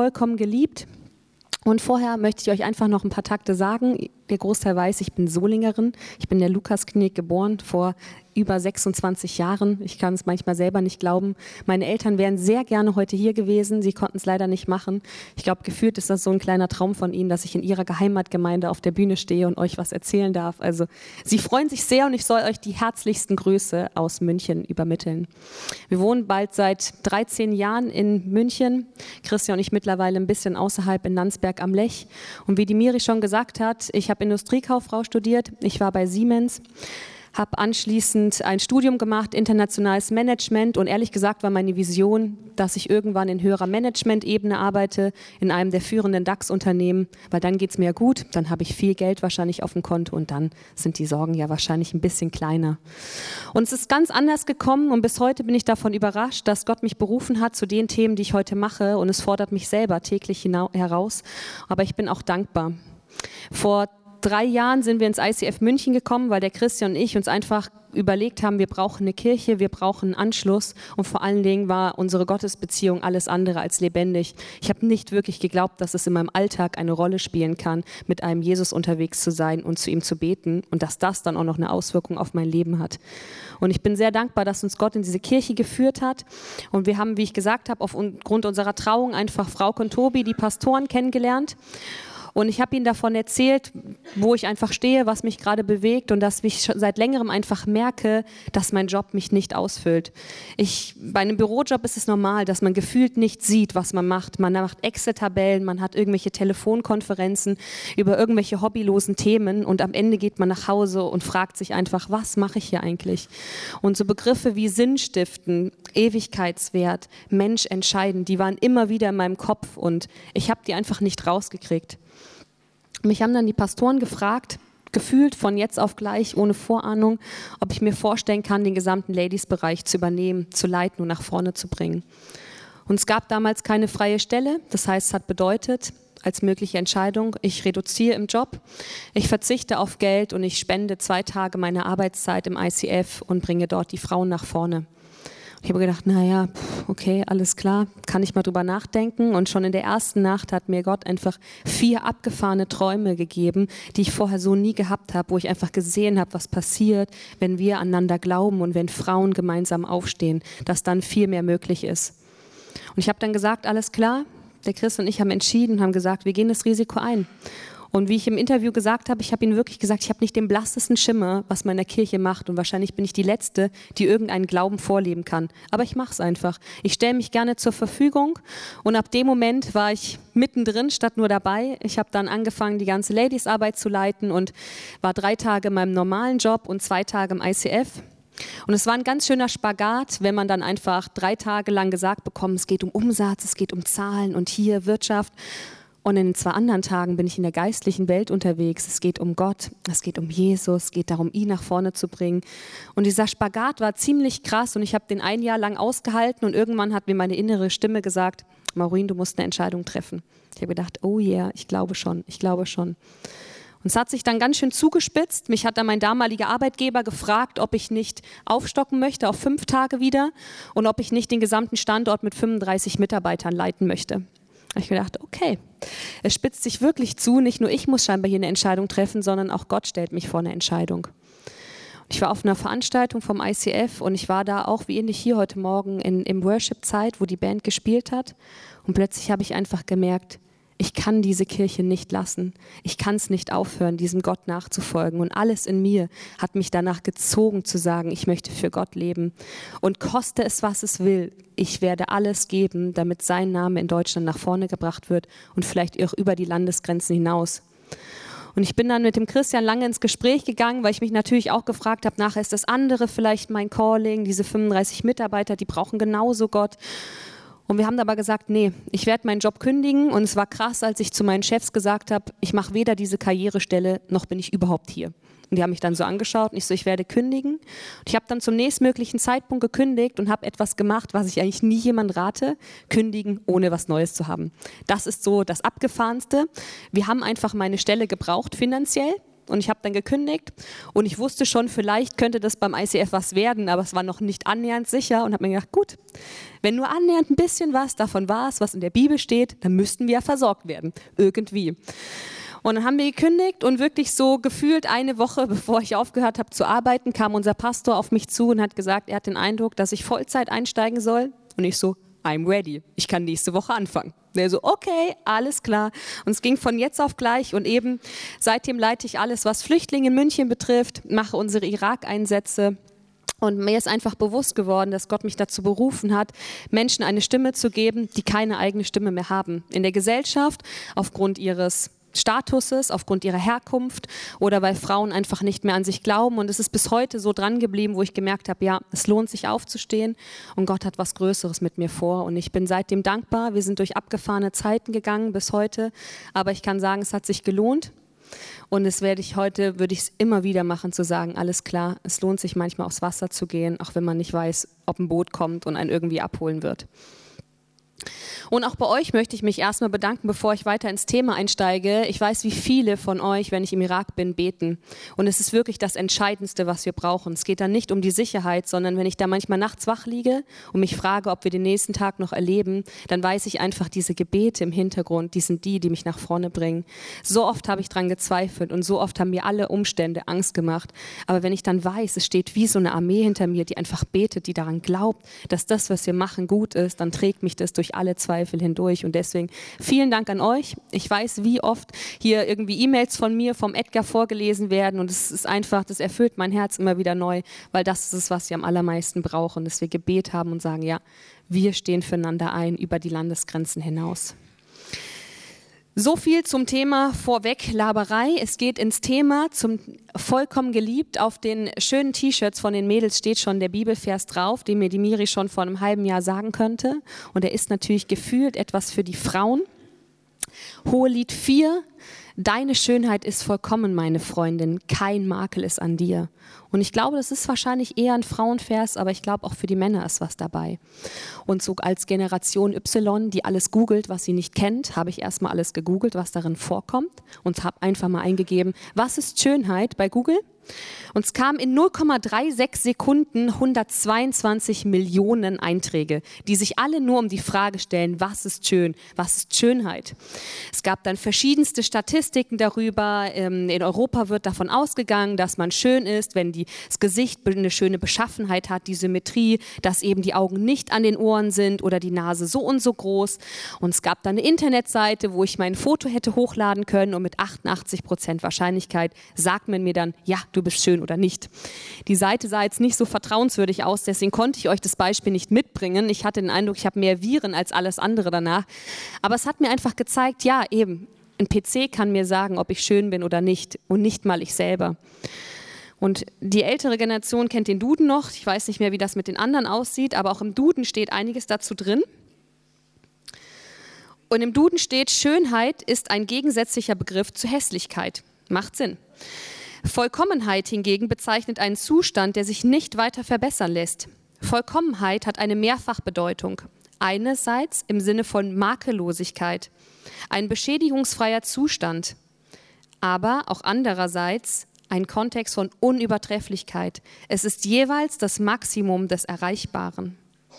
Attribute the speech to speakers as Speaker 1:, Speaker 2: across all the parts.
Speaker 1: vollkommen geliebt. Und vorher möchte ich euch einfach noch ein paar Takte sagen. Der Großteil weiß, ich bin Solingerin. Ich bin in der Lukas-Klinik geboren vor über 26 Jahren. Ich kann es manchmal selber nicht glauben. Meine Eltern wären sehr gerne heute hier gewesen. Sie konnten es leider nicht machen. Ich glaube, gefühlt ist das so ein kleiner Traum von ihnen, dass ich in ihrer Heimatgemeinde auf der Bühne stehe und euch was erzählen darf. Also sie freuen sich sehr und ich soll euch die herzlichsten Grüße aus München übermitteln. Wir wohnen bald seit 13 Jahren in München. Christian und ich mittlerweile ein bisschen außerhalb in Landsberg am Lech. Und wie die Miri schon gesagt hat, ich habe Industriekauffrau studiert. Ich war bei Siemens. Habe anschließend ein Studium gemacht, internationales Management, und ehrlich gesagt war meine Vision, dass ich irgendwann in höherer Management-Ebene arbeite, in einem der führenden DAX-Unternehmen, weil dann geht es mir gut, dann habe ich viel Geld wahrscheinlich auf dem Konto und dann sind die Sorgen ja wahrscheinlich ein bisschen kleiner. Und es ist ganz anders gekommen und bis heute bin ich davon überrascht, dass Gott mich berufen hat zu den Themen, die ich heute mache, und es fordert mich selber täglich heraus, aber ich bin auch dankbar. Vor 3 Jahren sind wir ins ICF München gekommen, weil der Christian und ich uns einfach überlegt haben, wir brauchen eine Kirche, wir brauchen einen Anschluss, und vor allen Dingen war unsere Gottesbeziehung alles andere als lebendig. Ich habe nicht wirklich geglaubt, dass es in meinem Alltag eine Rolle spielen kann, mit einem Jesus unterwegs zu sein und zu ihm zu beten und dass das dann auch noch eine Auswirkung auf mein Leben hat. Und ich bin sehr dankbar, dass uns Gott in diese Kirche geführt hat, und wir haben, wie ich gesagt habe, aufgrund unserer Trauung einfach Frauke und Tobi, die Pastoren, kennengelernt. Und ich habe ihnen davon erzählt, wo ich einfach stehe, was mich gerade bewegt und dass ich seit längerem einfach merke, dass mein Job mich nicht ausfüllt. Bei einem Bürojob ist es normal, dass man gefühlt nicht sieht, was man macht. Man macht Excel-Tabellen, man hat irgendwelche Telefonkonferenzen über irgendwelche hobbylosen Themen und am Ende geht man nach Hause und fragt sich einfach, was mache ich hier eigentlich? Und so Begriffe wie Sinn stiften, Ewigkeitswert, Mensch entscheiden, die waren immer wieder in meinem Kopf und ich habe die einfach nicht rausgekriegt. Mich haben dann die Pastoren gefragt, gefühlt von jetzt auf gleich, ohne Vorahnung, ob ich mir vorstellen kann, den gesamten Ladies-Bereich zu übernehmen, zu leiten und nach vorne zu bringen. Und es gab damals keine freie Stelle, das heißt, es hat bedeutet, als mögliche Entscheidung, ich reduziere im Job, ich verzichte auf Geld und ich spende 2 Tage meiner Arbeitszeit im ICF und bringe dort die Frauen nach vorne. Ich habe gedacht, naja, okay, alles klar, kann ich mal drüber nachdenken. Und schon in der ersten Nacht hat mir Gott einfach 4 abgefahrene Träume gegeben, die ich vorher so nie gehabt habe, wo ich einfach gesehen habe, was passiert, wenn wir aneinander glauben und wenn Frauen gemeinsam aufstehen, dass dann viel mehr möglich ist. Und ich habe dann gesagt, alles klar, der Chris und ich haben entschieden, haben gesagt, wir gehen das Risiko ein. Und wie ich im Interview gesagt habe, ich habe ihnen wirklich gesagt, ich habe nicht den blassesten Schimmer, was man in der Kirche macht. Und wahrscheinlich bin ich die Letzte, die irgendeinen Glauben vorleben kann. Aber ich mache es einfach. Ich stelle mich gerne zur Verfügung. Und ab dem Moment war ich mittendrin, statt nur dabei. Ich habe dann angefangen, die ganze Ladies-Arbeit zu leiten und war 3 Tage in meinem normalen Job und 2 Tage im ICF. Und es war ein ganz schöner Spagat, wenn man dann einfach 3 Tage lang gesagt bekommt, es geht um Umsatz, es geht um Zahlen und hier Wirtschaft. Und in den 2 anderen Tagen bin ich in der geistlichen Welt unterwegs. Es geht um Gott, es geht um Jesus, es geht darum, ihn nach vorne zu bringen. Und dieser Spagat war ziemlich krass und ich habe den 1 Jahr lang ausgehalten und irgendwann hat mir meine innere Stimme gesagt, Maureen, du musst eine Entscheidung treffen. Ich habe gedacht, oh yeah, ich glaube schon. Und es hat sich dann ganz schön zugespitzt. Mich hat dann mein damaliger Arbeitgeber gefragt, ob ich nicht aufstocken möchte auf 5 Tage wieder und ob ich nicht den gesamten Standort mit 35 Mitarbeitern leiten möchte. Da habe ich gedacht, okay, es spitzt sich wirklich zu. Nicht nur ich muss scheinbar hier eine Entscheidung treffen, sondern auch Gott stellt mich vor eine Entscheidung. Ich war auf einer Veranstaltung vom ICF und ich war da auch wie ähnlich hier heute Morgen im Worship-Zeit, wo die Band gespielt hat. Und plötzlich habe ich einfach gemerkt, ich kann diese Kirche nicht lassen. Ich kann es nicht aufhören, diesem Gott nachzufolgen. Und alles in mir hat mich danach gezogen zu sagen, ich möchte für Gott leben. Und koste es, was es will, ich werde alles geben, damit sein Name in Deutschland nach vorne gebracht wird und vielleicht auch über die Landesgrenzen hinaus. Und ich bin dann mit dem Christian lange ins Gespräch gegangen, weil ich mich natürlich auch gefragt habe, nachher ist das andere vielleicht mein Calling, diese 35 Mitarbeiter, die brauchen genauso Gott. Und wir haben aber gesagt, nee, ich werde meinen Job kündigen. Und es war krass, als ich zu meinen Chefs gesagt habe, ich mache weder diese Karrierestelle, noch bin ich überhaupt hier. Und die haben mich dann so angeschaut und ich so, ich werde kündigen. Und ich habe dann zum nächstmöglichen Zeitpunkt gekündigt und habe etwas gemacht, was ich eigentlich nie jemand rate, kündigen, ohne was Neues zu haben. Das ist so das Abgefahrenste. Wir haben einfach meine Stelle gebraucht finanziell. und ich habe dann gekündigt und ich wusste schon, vielleicht könnte das beim ICF was werden, aber es war noch nicht annähernd sicher und habe mir gedacht, gut, wenn nur annähernd ein bisschen was davon war, was in der Bibel steht, dann müssten wir ja versorgt werden, irgendwie. Und dann haben wir gekündigt und wirklich so gefühlt eine Woche, bevor ich aufgehört habe zu arbeiten, kam unser Pastor auf mich zu und hat gesagt, er hat den Eindruck, dass ich Vollzeit einsteigen soll. Und ich so, I'm ready, ich kann nächste Woche anfangen. Und er so, okay, alles klar. Und es ging von jetzt auf gleich und eben seitdem leite ich alles, was Flüchtlinge in München betrifft, mache unsere Irak-Einsätze. Und mir ist einfach bewusst geworden, dass Gott mich dazu berufen hat, Menschen eine Stimme zu geben, die keine eigene Stimme mehr haben. In der Gesellschaft, aufgrund ihres Statuses, aufgrund ihrer Herkunft oder weil Frauen einfach nicht mehr an sich glauben. Und es ist bis heute so dran geblieben, wo ich gemerkt habe, ja, es lohnt sich aufzustehen und Gott hat was Größeres mit mir vor. Und ich bin seitdem dankbar. Wir sind durch abgefahrene Zeiten gegangen bis heute, aber ich kann sagen, es hat sich gelohnt. Und das würde ich es immer wieder machen, zu sagen, alles klar, es lohnt sich manchmal aufs Wasser zu gehen, auch wenn man nicht weiß, ob ein Boot kommt und einen irgendwie abholen wird. Und auch bei euch möchte ich mich erstmal bedanken, bevor ich weiter ins Thema einsteige. Ich weiß, wie viele von euch, wenn ich im Irak bin, beten. Und es ist wirklich das Entscheidendste, was wir brauchen. Es geht dann nicht um die Sicherheit, sondern wenn ich da manchmal nachts wach liege und mich frage, ob wir den nächsten Tag noch erleben, dann weiß ich einfach, diese Gebete im Hintergrund, die sind die mich nach vorne bringen. So oft habe ich dran gezweifelt und so oft haben mir alle Umstände Angst gemacht. Aber wenn ich dann weiß, es steht wie so eine Armee hinter mir, die einfach betet, die daran glaubt, dass das, was wir machen, gut ist, dann trägt mich das durch alle Zweifel hindurch und deswegen vielen Dank an euch. Ich weiß, wie oft hier irgendwie E-Mails von mir, vom Edgar vorgelesen werden und es ist einfach, das erfüllt mein Herz immer wieder neu, weil das ist es, was wir am allermeisten brauchen, dass wir Gebet haben und sagen, ja, wir stehen füreinander ein über die Landesgrenzen hinaus. So viel zum Thema Vorweglaberei. Es geht ins Thema zum vollkommen geliebt. Auf den schönen T-Shirts von den Mädels steht schon der Bibelvers drauf, den mir die Miri schon vor einem halben Jahr sagen könnte. Und er ist natürlich gefühlt etwas für die Frauen. Hohelied 4. Deine Schönheit ist vollkommen, meine Freundin, kein Makel ist an dir. Und ich glaube, das ist wahrscheinlich eher ein Frauenvers, aber ich glaube, auch für die Männer ist was dabei. Und so als Generation Y, die alles googelt, was sie nicht kennt, habe ich erstmal alles gegoogelt, was darin vorkommt und habe einfach mal eingegeben, was ist Schönheit bei Google? Und es kam in 0,36 Sekunden 122 Millionen Einträge, die sich alle nur um die Frage stellen, was ist schön, was ist Schönheit? Es gab dann verschiedenste Statistiken darüber. In Europa wird davon ausgegangen, dass man schön ist, wenn das Gesicht eine schöne Beschaffenheit hat, die Symmetrie, dass eben die Augen nicht an den Ohren sind oder die Nase so und so groß. Und es gab dann eine Internetseite, wo ich mein Foto hätte hochladen können und mit 88% Wahrscheinlichkeit sagt man mir dann, ja, du bist schön oder nicht. Die Seite sah jetzt nicht so vertrauenswürdig aus, deswegen konnte ich euch das Beispiel nicht mitbringen. Ich hatte den Eindruck, ich habe mehr Viren als alles andere danach. Aber es hat mir einfach gezeigt, ja eben, ein PC kann mir sagen, ob ich schön bin oder nicht und nicht mal ich selber. Und die ältere Generation kennt den Duden noch. Ich weiß nicht mehr, wie das mit den anderen aussieht, aber auch im Duden steht einiges dazu drin. Und im Duden steht, Schönheit ist ein gegensätzlicher Begriff zu Hässlichkeit. Macht Sinn. Vollkommenheit hingegen bezeichnet einen Zustand, der sich nicht weiter verbessern lässt. Vollkommenheit hat eine Mehrfachbedeutung. Einerseits im Sinne von Makellosigkeit, ein beschädigungsfreier Zustand, aber auch andererseits ein Kontext von Unübertrefflichkeit. Es ist jeweils das Maximum des Erreichbaren.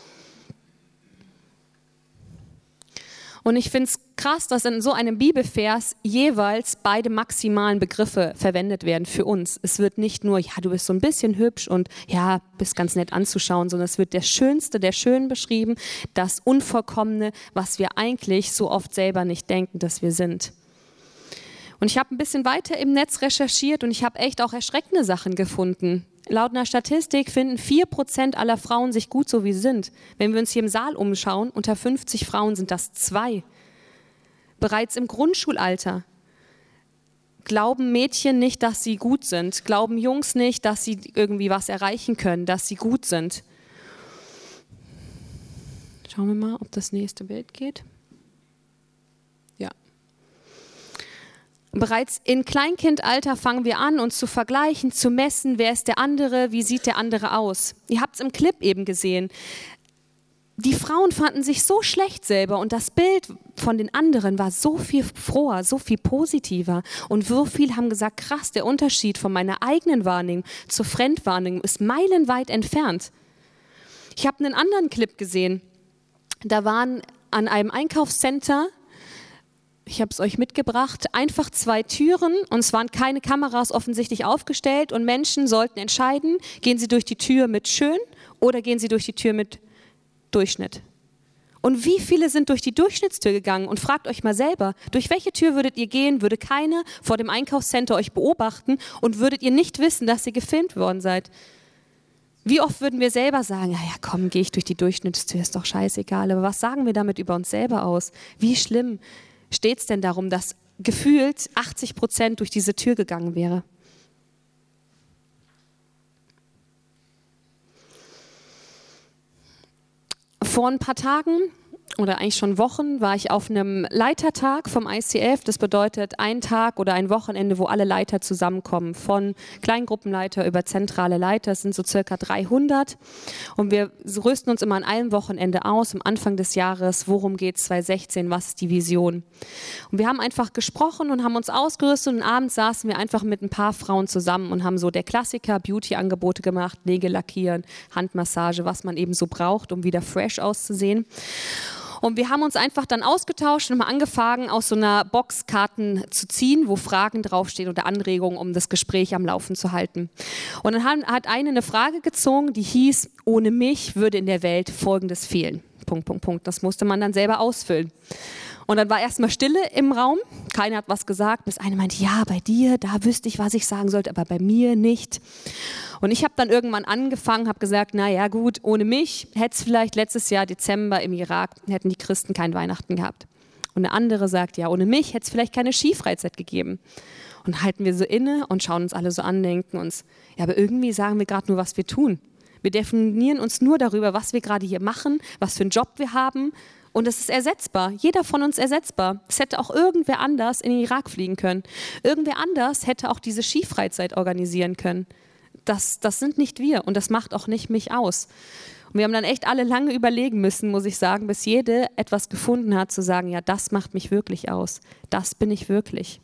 Speaker 1: Und ich finde es krass, dass in so einem Bibelvers jeweils beide maximalen Begriffe verwendet werden für uns. Es wird nicht nur, ja, du bist so ein bisschen hübsch und ja, bist ganz nett anzuschauen, sondern es wird der Schönste, der Schön beschrieben, das Unvollkommene, was wir eigentlich so oft selber nicht denken, dass wir sind. Und ich habe ein bisschen weiter im Netz recherchiert und ich habe echt auch erschreckende Sachen gefunden. Laut einer Statistik finden 4% aller Frauen sich gut, so wie sie sind. Wenn wir uns hier im Saal umschauen, unter 50 Frauen sind das 2. Bereits im Grundschulalter glauben Mädchen nicht, dass sie gut sind. Glauben Jungs nicht, dass sie irgendwie was erreichen können, dass sie gut sind. Schauen wir mal, ob das nächste Bild geht. Ja. Bereits in Kleinkindalter fangen wir an, uns zu vergleichen, zu messen, wer ist der andere, wie sieht der andere aus. Ihr habt es im Clip eben gesehen. die Frauen fanden sich so schlecht selber und das Bild von den anderen war so viel froher, so viel positiver. Und so viele haben gesagt, krass, der Unterschied von meiner eigenen Wahrnehmung zur Fremdwahrnehmung ist meilenweit entfernt. Ich habe einen anderen Clip gesehen. Da waren an einem Einkaufscenter, ich habe es euch mitgebracht, einfach 2 Türen und es waren keine Kameras offensichtlich aufgestellt und Menschen sollten entscheiden, gehen sie durch die Tür mit schön oder gehen sie durch die Tür mit Durchschnitt. Und wie viele sind durch die Durchschnittstür gegangen? Und fragt euch mal selber, durch welche Tür würdet ihr gehen, würde keiner vor dem Einkaufscenter euch beobachten und würdet ihr nicht wissen, dass ihr gefilmt worden seid? Wie oft würden wir selber sagen, ja komm, gehe ich durch die Durchschnittstür, ist doch scheißegal. Aber was sagen wir damit über uns selber aus? Wie schlimm steht es denn darum, dass gefühlt 80% durch diese Tür gegangen wäre? Vor ein paar Tagen oder eigentlich schon Wochen war ich auf einem Leitertag vom ICF. Das bedeutet ein Tag oder ein Wochenende, wo alle Leiter zusammenkommen. Von Kleingruppenleiter über zentrale Leiter. Es sind so circa 300. Und wir rüsten uns immer an einem Wochenende aus, am Anfang des Jahres. Worum geht es 2016? Was ist die Vision? Und wir haben einfach gesprochen und haben uns ausgerüstet. Und abends saßen wir einfach mit ein paar Frauen zusammen und haben so der Klassiker Beauty-Angebote gemacht, Nägel lackieren, Handmassage, was man eben so braucht, um wieder fresh auszusehen. Und wir haben uns einfach dann ausgetauscht und haben angefangen, aus so einer Box Karten zu ziehen, wo Fragen draufstehen oder Anregungen, um das Gespräch am Laufen zu halten. Und dann hat eine Frage gezogen, die hieß, ohne mich würde in der Welt Folgendes fehlen. ... Das musste man dann selber ausfüllen. Und dann war erstmal Stille im Raum, keiner hat was gesagt, bis eine meinte, ja, bei dir, da wüsste ich, was ich sagen sollte, aber bei mir nicht. Und ich habe dann irgendwann angefangen, habe gesagt, naja gut, ohne mich hätte es vielleicht letztes Jahr Dezember im Irak, hätten die Christen kein Weihnachten gehabt. Und eine andere sagt, ja, ohne mich hätte es vielleicht keine Skifreizeit gegeben. Und dann halten wir so inne und schauen uns alle so an, denken uns, ja, aber irgendwie sagen wir gerade nur, was wir tun. Wir definieren uns nur darüber, was wir gerade hier machen, was für einen Job wir haben. Und es ist ersetzbar. Jeder von uns ersetzbar. Es hätte auch irgendwer anders in den Irak fliegen können. Irgendwer anders hätte auch diese Skifreizeit organisieren können. Das sind nicht wir und das macht auch nicht mich aus. Und wir haben dann echt alle lange überlegen müssen, muss ich sagen, bis jede etwas gefunden hat, zu sagen, ja, das macht mich wirklich aus. Das bin ich wirklich.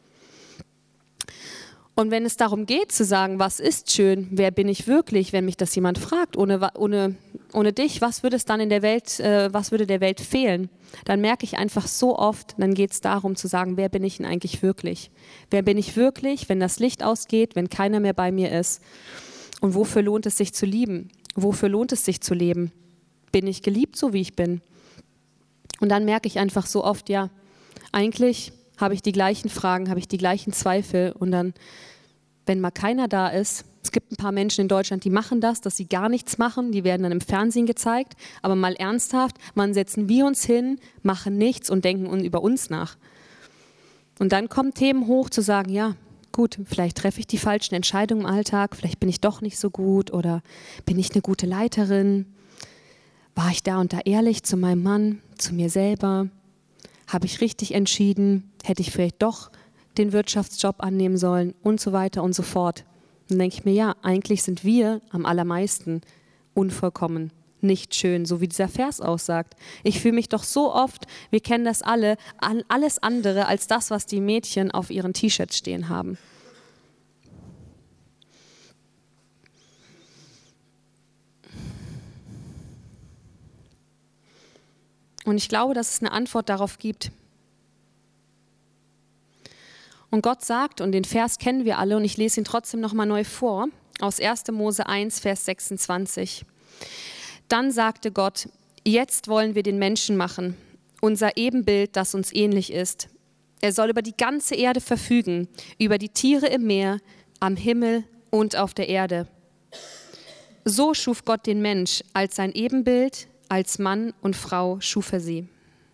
Speaker 1: Und wenn es darum geht, zu sagen, was ist schön, wer bin ich wirklich, wenn mich das jemand fragt, ohne dich, was würde es dann in der Welt, was würde der Welt fehlen? Dann merke ich einfach so oft, dann geht es darum zu sagen, wer bin ich denn eigentlich wirklich? Wer bin ich wirklich, wenn das Licht ausgeht, wenn keiner mehr bei mir ist? Und wofür lohnt es sich zu lieben? Wofür lohnt es sich zu leben? Bin ich geliebt, so wie ich bin? Und dann merke ich einfach so oft, ja, eigentlich habe ich die gleichen Fragen, habe ich die gleichen Zweifel und dann, wenn mal keiner da ist, es gibt ein paar Menschen in Deutschland, die machen das, dass sie gar nichts machen, die werden dann im Fernsehen gezeigt, aber mal ernsthaft, wann setzen wir uns hin, machen nichts und denken über uns nach. Und dann kommen Themen hoch, zu sagen, ja, gut, vielleicht treffe ich die falschen Entscheidungen im Alltag, vielleicht bin ich doch nicht so gut oder bin ich eine gute Leiterin, war ich da und da ehrlich zu meinem Mann, zu mir selber, habe ich richtig entschieden, hätte ich vielleicht doch den Wirtschaftsjob annehmen sollen und so weiter und so fort. Dann denke ich mir, ja, eigentlich sind wir am allermeisten unvollkommen, nicht schön, so wie dieser Vers aussagt. Ich fühle mich doch so oft, wir kennen das alle, an alles andere als das, was die Mädchen auf ihren T-Shirts stehen haben. Und ich glaube, dass es eine Antwort darauf gibt. Und Gott sagt, und den Vers kennen wir alle, und ich lese ihn trotzdem nochmal neu vor, aus 1. Mose 1, Vers 26. Dann sagte Gott, jetzt wollen wir den Menschen machen, unser Ebenbild, das uns ähnlich ist. Er soll über die ganze Erde verfügen, über die Tiere im Meer, am Himmel und auf der Erde. So schuf Gott den Mensch als sein Ebenbild, als Mann und Frau schuf er sie.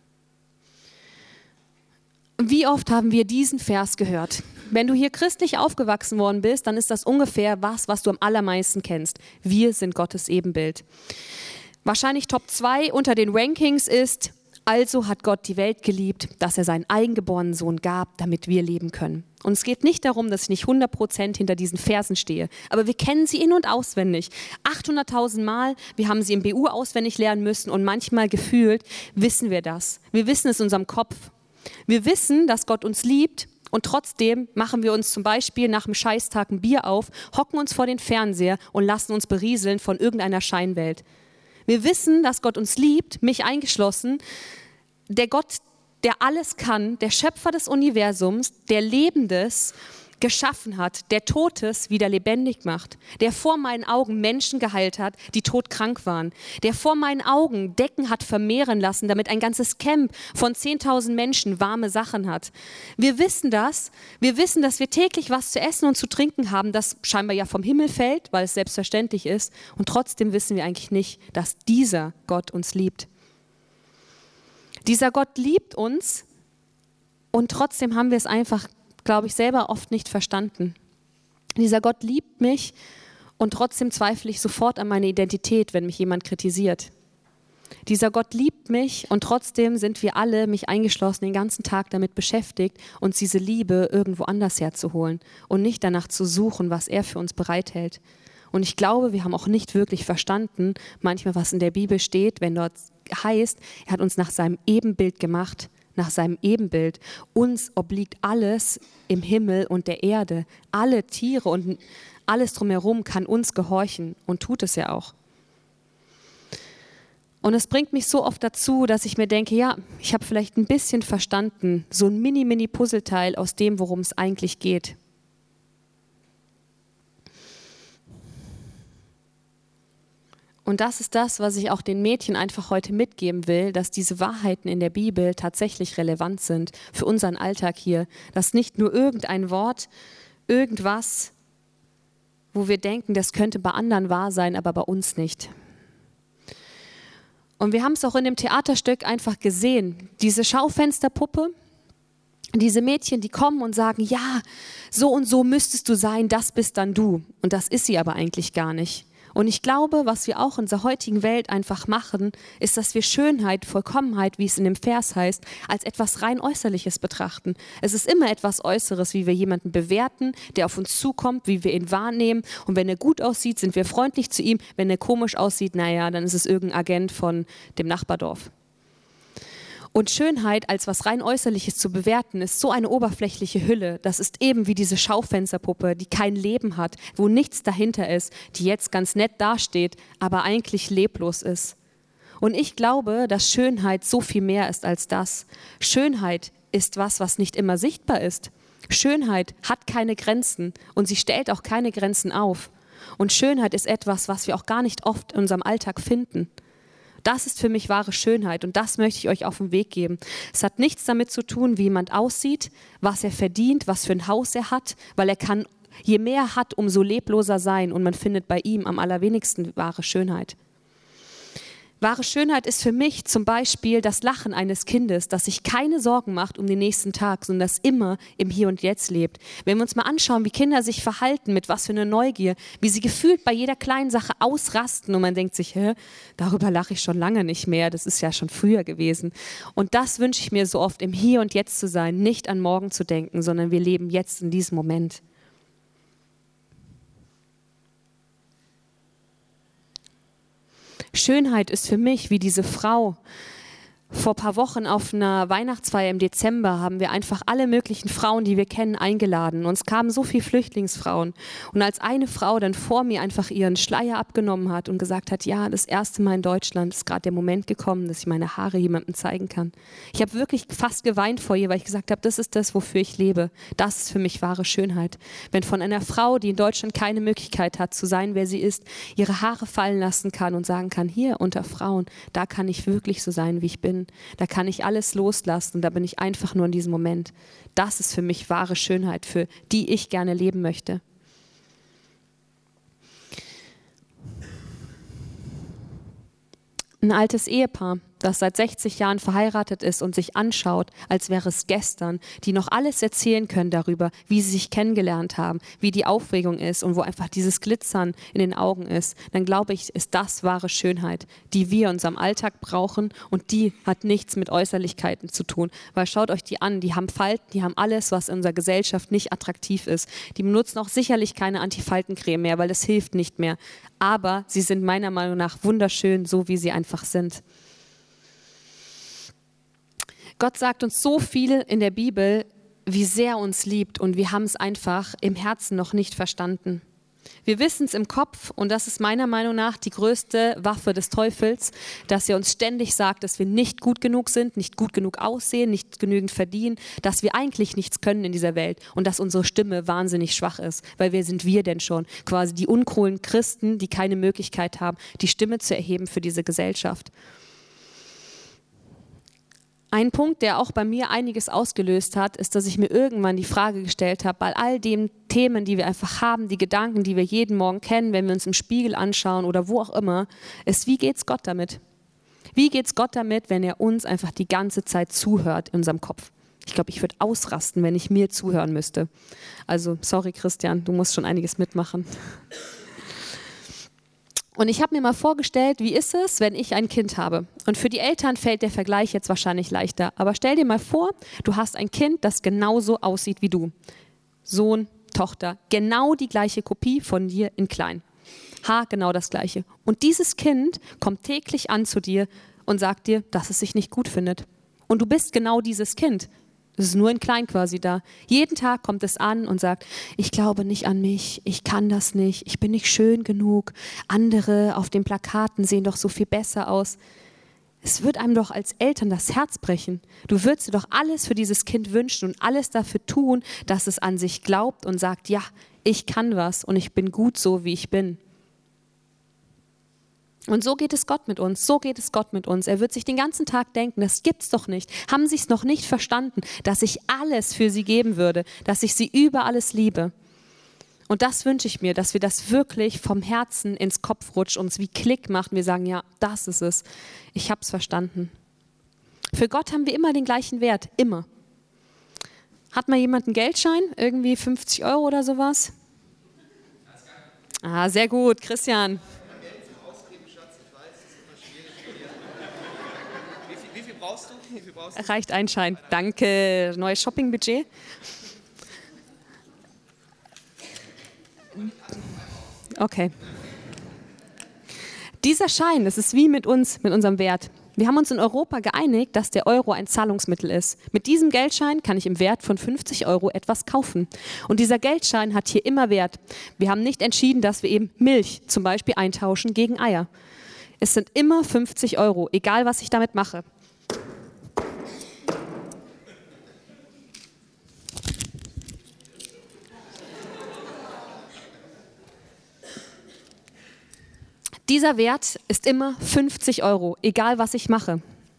Speaker 1: Wie oft haben wir diesen Vers gehört? Wenn du hier christlich aufgewachsen worden bist, dann ist das ungefähr was du am allermeisten kennst. Wir sind Gottes Ebenbild. Wahrscheinlich Top 2 unter den Rankings ist Also hat Gott die Welt geliebt, dass er seinen eigengeborenen Sohn gab, damit wir leben können. Und es geht nicht darum, dass ich nicht 100% hinter diesen Versen stehe, aber wir kennen sie in- und auswendig. 800.000 Mal, wir haben sie im BU auswendig lernen müssen und manchmal gefühlt wissen wir das. Wir wissen es in unserem Kopf. Wir wissen, dass Gott uns liebt und trotzdem machen wir uns zum Beispiel nach einem Scheißtag ein Bier auf, hocken uns vor den Fernseher und lassen uns berieseln von irgendeiner Scheinwelt. Wir wissen, dass Gott uns liebt, mich eingeschlossen, der Gott, der alles kann, der Schöpfer des Universums, der Lebendes geschaffen hat, der Totes wieder lebendig macht, der vor meinen Augen Menschen geheilt hat, die todkrank waren, der vor meinen Augen Decken hat vermehren lassen, damit ein ganzes Camp von 10.000 Menschen warme Sachen hat. Wir wissen, dass wir täglich was zu essen und zu trinken haben, das scheinbar ja vom Himmel fällt, weil es selbstverständlich ist. Und trotzdem wissen wir eigentlich nicht, dass dieser Gott uns liebt. Dieser Gott liebt uns und trotzdem haben wir es einfach, glaube ich, selber oft nicht verstanden. Dieser Gott liebt mich und trotzdem zweifle ich sofort an meine Identität, wenn mich jemand kritisiert. Dieser Gott liebt mich und trotzdem sind wir alle, mich eingeschlossen, den ganzen Tag damit beschäftigt, uns diese Liebe irgendwo anders herzuholen und nicht danach zu suchen, was er für uns bereithält. Und ich glaube, wir haben auch nicht wirklich verstanden, manchmal was in der Bibel steht, wenn dort heißt, er hat uns nach seinem Ebenbild gemacht, nach seinem Ebenbild. Uns obliegt alles im Himmel und der Erde. Alle Tiere und alles drumherum kann uns gehorchen und tut es ja auch. Und es bringt mich so oft dazu, dass ich mir denke, ja, ich habe vielleicht ein bisschen verstanden, so ein Mini-Puzzleteil aus dem, worum es eigentlich geht. Und das ist das, was ich auch den Mädchen einfach heute mitgeben will, dass diese Wahrheiten in der Bibel tatsächlich relevant sind für unseren Alltag hier. Dass nicht nur irgendein Wort, irgendwas, wo wir denken, das könnte bei anderen wahr sein, aber bei uns nicht. Und wir haben es auch in dem Theaterstück einfach gesehen. Diese Schaufensterpuppe, diese Mädchen, die kommen und sagen, ja, so und so müsstest du sein, das bist dann du. Und das ist sie aber eigentlich gar nicht. Und ich glaube, was wir auch in unserer heutigen Welt einfach machen, ist, dass wir Schönheit, Vollkommenheit, wie es in dem Vers heißt, als etwas rein Äußerliches betrachten. Es ist immer etwas Äußeres, wie wir jemanden bewerten, der auf uns zukommt, wie wir ihn wahrnehmen. Und wenn er gut aussieht, sind wir freundlich zu ihm. Wenn er komisch aussieht, naja, dann ist es irgendein Agent von dem Nachbardorf. Und Schönheit als was rein Äußerliches zu bewerten, ist so eine oberflächliche Hülle. Das ist eben wie diese Schaufensterpuppe, die kein Leben hat, wo nichts dahinter ist, die jetzt ganz nett dasteht, aber eigentlich leblos ist. Und ich glaube, dass Schönheit so viel mehr ist als das. Schönheit ist was nicht immer sichtbar ist. Schönheit hat keine Grenzen und sie stellt auch keine Grenzen auf. Und Schönheit ist etwas, was wir auch gar nicht oft in unserem Alltag finden. Das ist für mich wahre Schönheit und das möchte ich euch auf den Weg geben. Es hat nichts damit zu tun, wie jemand aussieht, was er verdient, was für ein Haus er hat, weil er kann, je mehr er hat, umso lebloser sein und man findet bei ihm am allerwenigsten wahre Schönheit. Wahre Schönheit ist für mich zum Beispiel das Lachen eines Kindes, das sich keine Sorgen macht um den nächsten Tag, sondern das immer im Hier und Jetzt lebt. Wenn wir uns mal anschauen, wie Kinder sich verhalten, mit was für einer Neugier, wie sie gefühlt bei jeder kleinen Sache ausrasten und man denkt sich, darüber lache ich schon lange nicht mehr, das ist ja schon früher gewesen. Und das wünsche ich mir so oft, im Hier und Jetzt zu sein, nicht an morgen zu denken, sondern wir leben jetzt in diesem Moment. Schönheit ist für mich wie diese Frau. Vor ein paar Wochen auf einer Weihnachtsfeier im Dezember haben wir einfach alle möglichen Frauen, die wir kennen, eingeladen. Und es kamen so viele Flüchtlingsfrauen. Und als eine Frau dann vor mir einfach ihren Schleier abgenommen hat und gesagt hat, ja, das erste Mal in Deutschland ist gerade der Moment gekommen, dass ich meine Haare jemandem zeigen kann. Ich habe wirklich fast geweint vor ihr, weil ich gesagt habe, das ist das, wofür ich lebe. Das ist für mich wahre Schönheit. Wenn von einer Frau, die in Deutschland keine Möglichkeit hat, zu sein, wer sie ist, ihre Haare fallen lassen kann und sagen kann, hier unter Frauen, da kann ich wirklich so sein, wie ich bin. Da kann ich alles loslassen und da bin ich einfach nur in diesem Moment. Das ist für mich wahre Schönheit, für die ich gerne leben möchte. Ein altes Ehepaar, das seit 60 Jahren verheiratet ist und sich anschaut, als wäre es gestern, die noch alles erzählen können darüber, wie sie sich kennengelernt haben, wie die Aufregung ist und wo einfach dieses Glitzern in den Augen ist, dann glaube ich, ist das wahre Schönheit, die wir in unserem Alltag brauchen und die hat nichts mit Äußerlichkeiten zu tun, weil schaut euch die an, die haben Falten, die haben alles, was in unserer Gesellschaft nicht attraktiv ist. Die benutzen auch sicherlich keine Antifaltencreme mehr, weil das hilft nicht mehr, aber sie sind meiner Meinung nach wunderschön, so wie sie einfach sind. Gott sagt uns so viel in der Bibel, wie sehr er uns liebt und wir haben es einfach im Herzen noch nicht verstanden. Wir wissen es im Kopf und das ist meiner Meinung nach die größte Waffe des Teufels, dass er uns ständig sagt, dass wir nicht gut genug sind, nicht gut genug aussehen, nicht genügend verdienen, dass wir eigentlich nichts können in dieser Welt und dass unsere Stimme wahnsinnig schwach ist, weil wer sind wir denn schon? Quasi die uncoolen Christen, die keine Möglichkeit haben, die Stimme zu erheben für diese Gesellschaft. Ein Punkt, der auch bei mir einiges ausgelöst hat, ist, dass ich mir irgendwann die Frage gestellt habe, bei all den Themen, die wir einfach haben, die Gedanken, die wir jeden Morgen kennen, wenn wir uns im Spiegel anschauen oder wo auch immer, ist, wie geht's Gott damit? Wie geht's Gott damit, wenn er uns einfach die ganze Zeit zuhört in unserem Kopf? Ich glaube, ich würde ausrasten, wenn ich mir zuhören müsste. Also, sorry Christian, du musst schon einiges mitmachen. Und ich habe mir mal vorgestellt, wie ist es, wenn ich ein Kind habe? Und für die Eltern fällt der Vergleich jetzt wahrscheinlich leichter. Aber stell dir mal vor, du hast ein Kind, das genauso aussieht wie du. Sohn, Tochter, genau die gleiche Kopie von dir in klein. Haar, genau das Gleiche. Und dieses Kind kommt täglich an zu dir und sagt dir, dass es sich nicht gut findet. Und du bist genau dieses Kind. Es ist nur in klein quasi da. Jeden Tag kommt es an und sagt, ich glaube nicht an mich, ich kann das nicht, ich bin nicht schön genug. Andere auf den Plakaten sehen doch so viel besser aus. Es wird einem doch als Eltern das Herz brechen. Du würdest dir doch alles für dieses Kind wünschen und alles dafür tun, dass es an sich glaubt und sagt, ja, ich kann was und ich bin gut so, wie ich bin. Und so geht es Gott mit uns, so geht es Gott mit uns. Er wird sich den ganzen Tag denken, das gibt's doch nicht. Haben sie es noch nicht verstanden, dass ich alles für sie geben würde, dass ich sie über alles liebe. Und das wünsche ich mir, dass wir das wirklich vom Herzen ins Kopf rutschen, uns wie Klick machen. Wir sagen, ja, das ist es. Ich habe es verstanden. Für Gott haben wir immer den gleichen Wert, immer. Hat mal jemand einen Geldschein, irgendwie 50 € oder sowas? Ah, sehr gut, Christian. Wie viel brauchst du? Reicht ein Schein. Danke. Neues Shoppingbudget. Okay. Dieser Schein, das ist wie mit uns, mit unserem Wert. Wir haben uns in Europa geeinigt, dass der Euro ein Zahlungsmittel ist. Mit diesem Geldschein kann ich im Wert von 50 € etwas kaufen. Und dieser Geldschein hat hier immer Wert. Wir haben nicht entschieden, dass wir eben Milch zum Beispiel eintauschen gegen Eier. Es sind immer 50 €, egal was ich damit mache. Dieser Wert ist immer 50 €, egal was ich mache.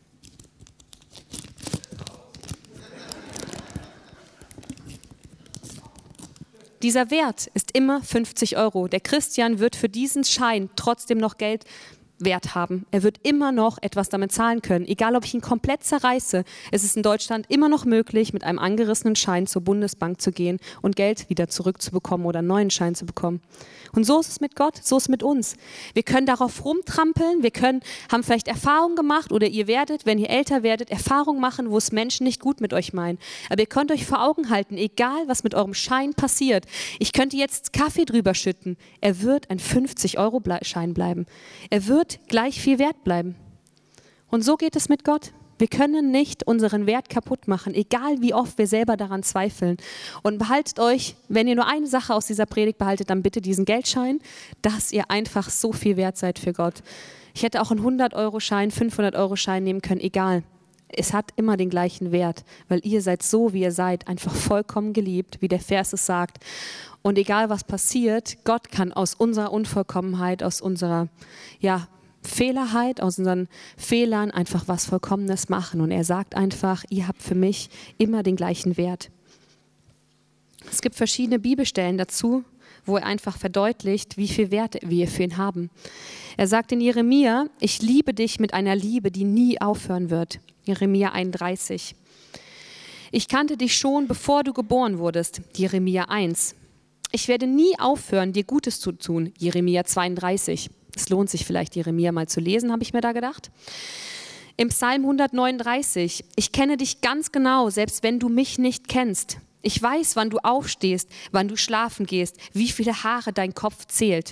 Speaker 1: Dieser Wert ist immer 50 €. Der Christian wird für diesen Schein trotzdem noch Geld Wert haben. Er wird immer noch etwas damit zahlen können. Egal, ob ich ihn komplett zerreiße, es ist in Deutschland immer noch möglich, mit einem angerissenen Schein zur Bundesbank zu gehen und Geld wieder zurückzubekommen oder einen neuen Schein zu bekommen. Und so ist es mit Gott, so ist es mit uns. Wir können darauf rumtrampeln, haben vielleicht Erfahrungen gemacht oder ihr werdet, wenn ihr älter werdet, Erfahrungen machen, wo es Menschen nicht gut mit euch meinen. Aber ihr könnt euch vor Augen halten, egal was mit eurem Schein passiert. Ich könnte jetzt Kaffee drüber schütten. Er wird ein 50-€ Schein bleiben. Er wird gleich viel wert bleiben. Und so geht es mit Gott. Wir können nicht unseren Wert kaputt machen, egal wie oft wir selber daran zweifeln. Und behaltet euch, wenn ihr nur eine Sache aus dieser Predigt behaltet, dann bitte diesen Geldschein, dass ihr einfach so viel wert seid für Gott. Ich hätte auch einen 100-€ Schein, 500-€ nehmen können, egal. Es hat immer den gleichen Wert, weil ihr seid so, wie ihr seid, einfach vollkommen geliebt, wie der Vers es sagt. Und egal was passiert, Gott kann aus unserer Unvollkommenheit, aus unserer Fehlerheit, aus unseren Fehlern einfach was Vollkommenes machen. Und er sagt einfach, ihr habt für mich immer den gleichen Wert. Es gibt verschiedene Bibelstellen dazu, wo er einfach verdeutlicht, wie viel Wert wir für ihn haben. Er sagt in Jeremia, ich liebe dich mit einer Liebe, die nie aufhören wird. Jeremia 31. Ich kannte dich schon, bevor du geboren wurdest. Jeremia 1. Ich werde nie aufhören, dir Gutes zu tun. Jeremia 32. Es lohnt sich vielleicht, Jeremia mal zu lesen, habe ich mir da gedacht. Im Psalm 139. Ich kenne dich ganz genau, selbst wenn du mich nicht kennst. Ich weiß, wann du aufstehst, wann du schlafen gehst, wie viele Haare dein Kopf zählt.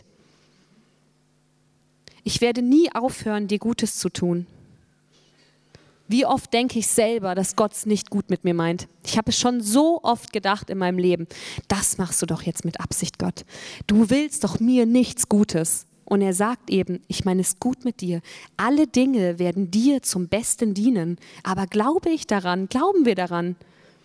Speaker 1: Ich werde nie aufhören, dir Gutes zu tun. Wie oft denke ich selber, dass Gott es nicht gut mit mir meint. Ich habe es schon so oft gedacht in meinem Leben. Das machst du doch jetzt mit Absicht, Gott. Du willst doch mir nichts Gutes. Und er sagt eben, ich meine es gut mit dir. Alle Dinge werden dir zum Besten dienen. Aber glaube ich daran? Glauben wir daran?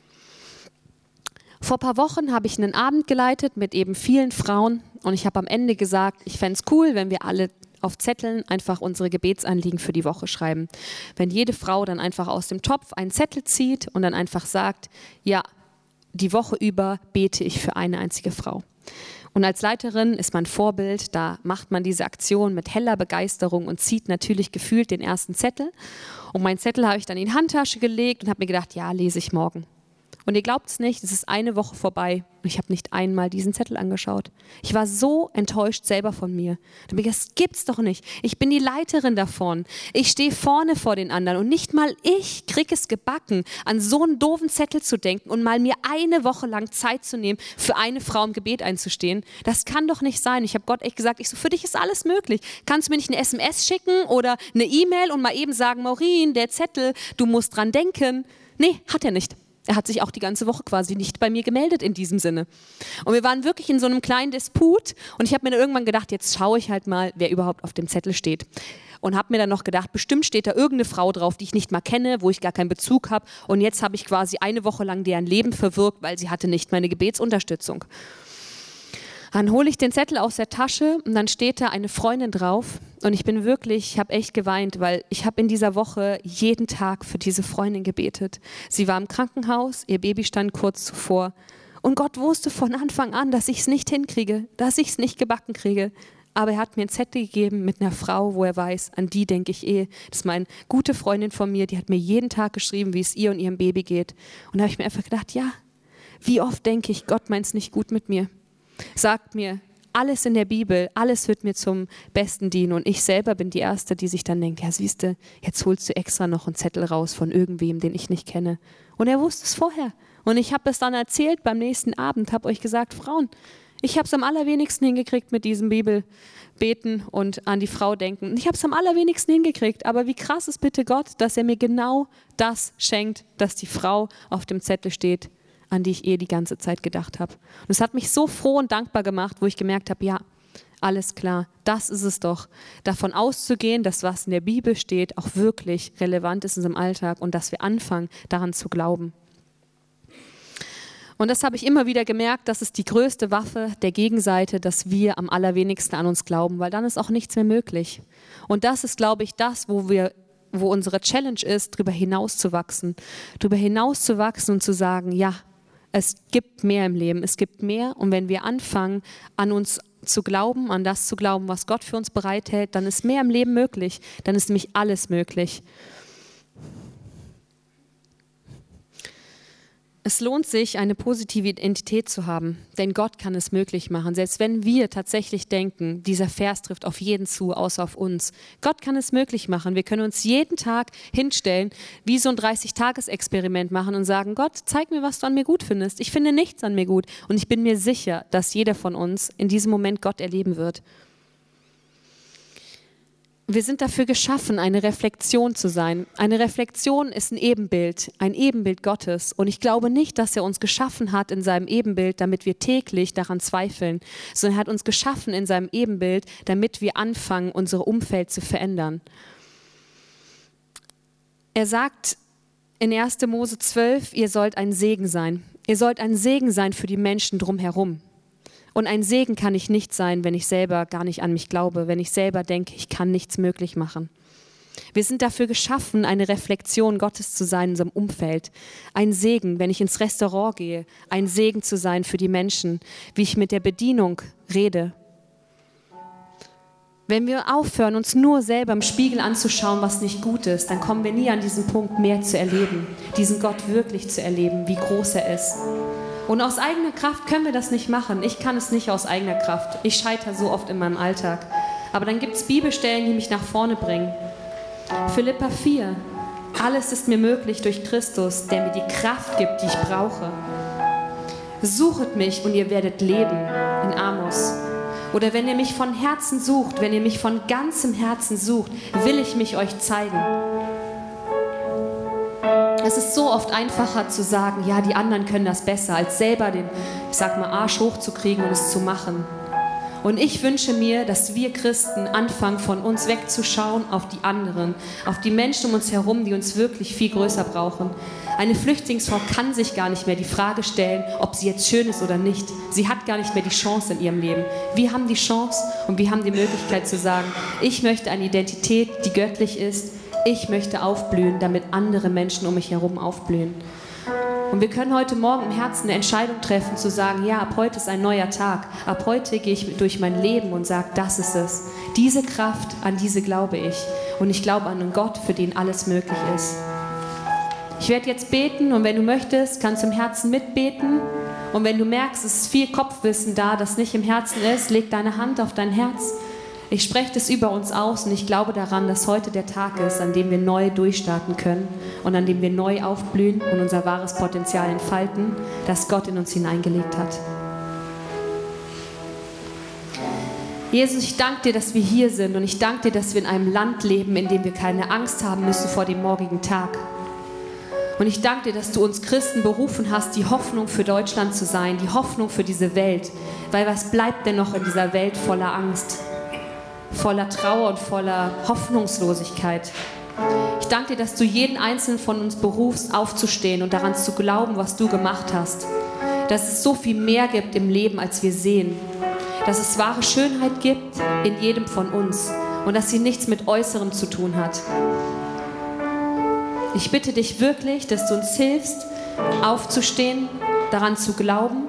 Speaker 1: Vor ein paar Wochen habe ich einen Abend geleitet mit eben vielen Frauen. Und ich habe am Ende gesagt, ich fände es cool, wenn wir alle auf Zetteln einfach unsere Gebetsanliegen für die Woche schreiben. Wenn jede Frau dann einfach aus dem Topf einen Zettel zieht und dann einfach sagt, ja, die Woche über bete ich für eine einzige Frau. Und als Leiterin ist man Vorbild, da macht man diese Aktion mit heller Begeisterung und zieht natürlich gefühlt den ersten Zettel. Und meinen Zettel habe ich dann in die Handtasche gelegt und habe mir gedacht, ja, lese ich morgen. Und ihr glaubt es nicht, es ist eine Woche vorbei und ich habe nicht einmal diesen Zettel angeschaut. Ich war so enttäuscht selber von mir. Da habe ich gedacht, das gibt's doch nicht. Ich bin die Leiterin davon. Ich stehe vorne vor den anderen und nicht mal ich kriege es gebacken, an so einen doofen Zettel zu denken und mal mir eine Woche lang Zeit zu nehmen, für eine Frau im Gebet einzustehen. Das kann doch nicht sein. Ich habe Gott echt gesagt, für dich ist alles möglich. Kannst du mir nicht eine SMS schicken oder eine E-Mail und mal eben sagen, Maureen, der Zettel, du musst dran denken. Nee, hat er nicht. Er hat sich auch die ganze Woche quasi nicht bei mir gemeldet in diesem Sinne. Und wir waren wirklich in so einem kleinen Disput und ich habe mir dann irgendwann gedacht, jetzt schaue ich halt mal, wer überhaupt auf dem Zettel steht. Und habe mir dann noch gedacht, bestimmt steht da irgendeine Frau drauf, die ich nicht mal kenne, wo ich gar keinen Bezug habe. Und jetzt habe ich quasi eine Woche lang deren Leben verwirkt, weil sie hatte nicht meine Gebetsunterstützung. Dann hole ich den Zettel aus der Tasche und dann steht da eine Freundin drauf und ich habe echt geweint, weil ich habe in dieser Woche jeden Tag für diese Freundin gebetet. Sie war im Krankenhaus, ihr Baby stand kurz zuvor und Gott wusste von Anfang an, dass ich es nicht hinkriege, dass ich es nicht gebacken kriege. Aber er hat mir einen Zettel gegeben mit einer Frau, wo er weiß, an die denke ich eh. Das ist meine gute Freundin von mir, die hat mir jeden Tag geschrieben, wie es ihr und ihrem Baby geht. Und da habe ich mir einfach gedacht, ja, wie oft denke ich, Gott meint es nicht gut mit mir. Sagt mir, alles in der Bibel, alles wird mir zum Besten dienen und ich selber bin die Erste, die sich dann denkt, ja siehste, jetzt holst du extra noch einen Zettel raus von irgendwem, den ich nicht kenne. Und er wusste es vorher und ich habe es dann erzählt beim nächsten Abend, habe euch gesagt, Frauen, ich habe es am allerwenigsten hingekriegt mit diesem Bibelbeten und an die Frau denken. Ich habe es am allerwenigsten hingekriegt, aber wie krass ist bitte Gott, dass er mir genau das schenkt, dass die Frau auf dem Zettel steht, an die ich die ganze Zeit gedacht habe. Und es hat mich so froh und dankbar gemacht, wo ich gemerkt habe, ja, alles klar, das ist es doch. Davon auszugehen, dass was in der Bibel steht, auch wirklich relevant ist in unserem Alltag und dass wir anfangen, daran zu glauben. Und das habe ich immer wieder gemerkt, das ist die größte Waffe der Gegenseite, dass wir am allerwenigsten an uns glauben, weil dann ist auch nichts mehr möglich. Und das ist, glaube ich, das, wo unsere Challenge ist, darüber hinauszuwachsen und zu sagen, ja, es gibt mehr im Leben, es gibt mehr und wenn wir anfangen, an uns zu glauben, an das zu glauben, was Gott für uns bereithält, dann ist mehr im Leben möglich, dann ist nämlich alles möglich. Es lohnt sich, eine positive Identität zu haben, denn Gott kann es möglich machen. Selbst wenn wir tatsächlich denken, dieser Vers trifft auf jeden zu, außer auf uns. Gott kann es möglich machen. Wir können uns jeden Tag hinstellen, wie so ein 30-Tages-Experiment machen und sagen, Gott, zeig mir, was du an mir gut findest. Ich finde nichts an mir gut. Und ich bin mir sicher, dass jeder von uns in diesem Moment Gott erleben wird. Wir sind dafür geschaffen, eine Reflexion zu sein. Eine Reflexion ist ein Ebenbild Gottes. Und ich glaube nicht, dass er uns geschaffen hat in seinem Ebenbild, damit wir täglich daran zweifeln, sondern er hat uns geschaffen in seinem Ebenbild, damit wir anfangen, unser Umfeld zu verändern. Er sagt in 1. Mose 12, ihr sollt ein Segen sein. Ihr sollt ein Segen sein für die Menschen drumherum. Und ein Segen kann ich nicht sein, wenn ich selber gar nicht an mich glaube, wenn ich selber denke, ich kann nichts möglich machen. Wir sind dafür geschaffen, eine Reflexion Gottes zu sein in unserem Umfeld. Ein Segen, wenn ich ins Restaurant gehe, ein Segen zu sein für die Menschen, wie ich mit der Bedienung rede. Wenn wir aufhören, uns nur selber im Spiegel anzuschauen, was nicht gut ist, dann kommen wir nie an diesen Punkt, mehr zu erleben, diesen Gott wirklich zu erleben, wie groß er ist. Und aus eigener Kraft können wir das nicht machen. Ich kann es nicht aus eigener Kraft. Ich scheitere so oft in meinem Alltag. Aber dann gibt es Bibelstellen, die mich nach vorne bringen. Philipper 4. Alles ist mir möglich durch Christus, der mir die Kraft gibt, die ich brauche. Suchet mich und ihr werdet leben, in Amos. Oder wenn ihr mich von Herzen sucht, wenn ihr mich von ganzem Herzen sucht, will ich mich euch zeigen. Es ist so oft einfacher zu sagen, ja, die anderen können das besser, als selber den, ich sag mal, Arsch hochzukriegen und es zu machen. Und ich wünsche mir, dass wir Christen anfangen, von uns wegzuschauen auf die anderen, auf die Menschen um uns herum, die uns wirklich viel größer brauchen. Eine Flüchtlingsfrau kann sich gar nicht mehr die Frage stellen, ob sie jetzt schön ist oder nicht. Sie hat gar nicht mehr die Chance in ihrem Leben. Wir haben die Chance und wir haben die Möglichkeit zu sagen, ich möchte eine Identität, die göttlich ist. Ich möchte aufblühen, damit andere Menschen um mich herum aufblühen. Und wir können heute Morgen im Herzen eine Entscheidung treffen, zu sagen, ja, ab heute ist ein neuer Tag. Ab heute gehe ich durch mein Leben und sage, das ist es. Diese Kraft, an diese glaube ich. Und ich glaube an einen Gott, für den alles möglich ist. Ich werde jetzt beten und wenn du möchtest, kannst du im Herzen mitbeten. Und wenn du merkst, es ist viel Kopfwissen da, das nicht im Herzen ist, leg deine Hand auf dein Herz. Ich spreche das über uns aus und ich glaube daran, dass heute der Tag ist, an dem wir neu durchstarten können und an dem wir neu aufblühen und unser wahres Potenzial entfalten, das Gott in uns hineingelegt hat. Jesus, ich danke dir, dass wir hier sind und ich danke dir, dass wir in einem Land leben, in dem wir keine Angst haben müssen vor dem morgigen Tag. Und ich danke dir, dass du uns Christen berufen hast, die Hoffnung für Deutschland zu sein, die Hoffnung für diese Welt. Weil was bleibt denn noch in dieser Welt voller Angst? Voller Trauer und voller Hoffnungslosigkeit. Ich danke dir, dass du jeden Einzelnen von uns berufst, aufzustehen und daran zu glauben, was du gemacht hast. Dass es so viel mehr gibt im Leben, als wir sehen. Dass es wahre Schönheit gibt in jedem von uns und dass sie nichts mit Äußerem zu tun hat. Ich bitte dich wirklich, dass du uns hilfst, aufzustehen, daran zu glauben.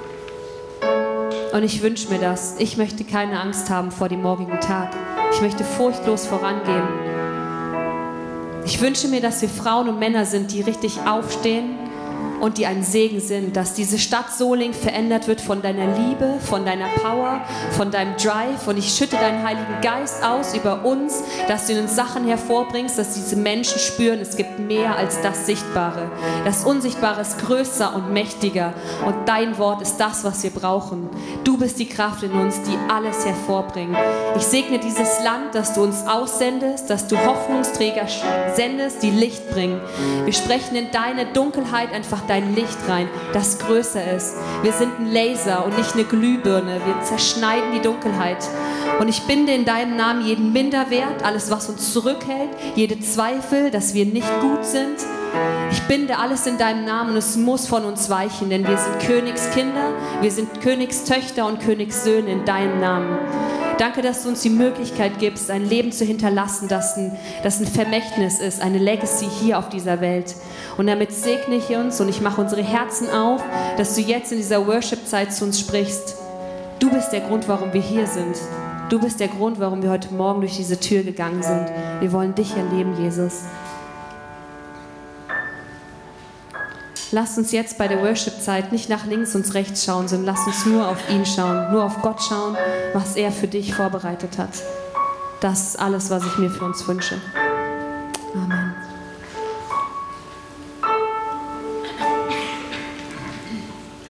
Speaker 1: Und ich wünsche mir das. Ich möchte keine Angst haben vor dem morgigen Tag. Ich möchte furchtlos vorangehen. Ich wünsche mir, dass wir Frauen und Männer sind, die richtig aufstehen und die ein Segen sind, dass diese Stadt Solingen verändert wird von deiner Liebe, von deiner Power, von deinem Drive. Und ich schütte deinen Heiligen Geist aus über uns, dass du in uns Sachen hervorbringst, dass diese Menschen spüren, es gibt mehr als das Sichtbare. Das Unsichtbare ist größer und mächtiger und dein Wort ist das, was wir brauchen. Du bist die Kraft in uns, die alles hervorbringt. Ich segne dieses Land, dass du uns aussendest, dass du Hoffnungsträger sendest, die Licht bringen. Wir sprechen in deine Dunkelheit einfach dein Licht rein, das größer ist. Wir sind ein Laser und nicht eine Glühbirne. Wir zerschneiden die Dunkelheit. Und ich binde in deinem Namen jeden Minderwert, alles, was uns zurückhält, jede Zweifel, dass wir nicht gut sind. Ich binde alles in deinem Namen und es muss von uns weichen, denn wir sind Königskinder, wir sind Königstöchter und Königssöhne in deinem Namen. Danke, dass du uns die Möglichkeit gibst, ein Leben zu hinterlassen, das ein Vermächtnis ist, eine Legacy hier auf dieser Welt. Und damit segne ich uns und ich mache unsere Herzen auf, dass du jetzt in dieser Worship-Zeit zu uns sprichst. Du bist der Grund, warum wir hier sind. Du bist der Grund, warum wir heute Morgen durch diese Tür gegangen sind. Wir wollen dich erleben, Jesus. Lasst uns jetzt bei der Worship-Zeit nicht nach links und rechts schauen, sondern lasst uns nur auf ihn schauen, nur auf Gott schauen, was er für dich vorbereitet hat. Das ist alles, was ich mir für uns wünsche.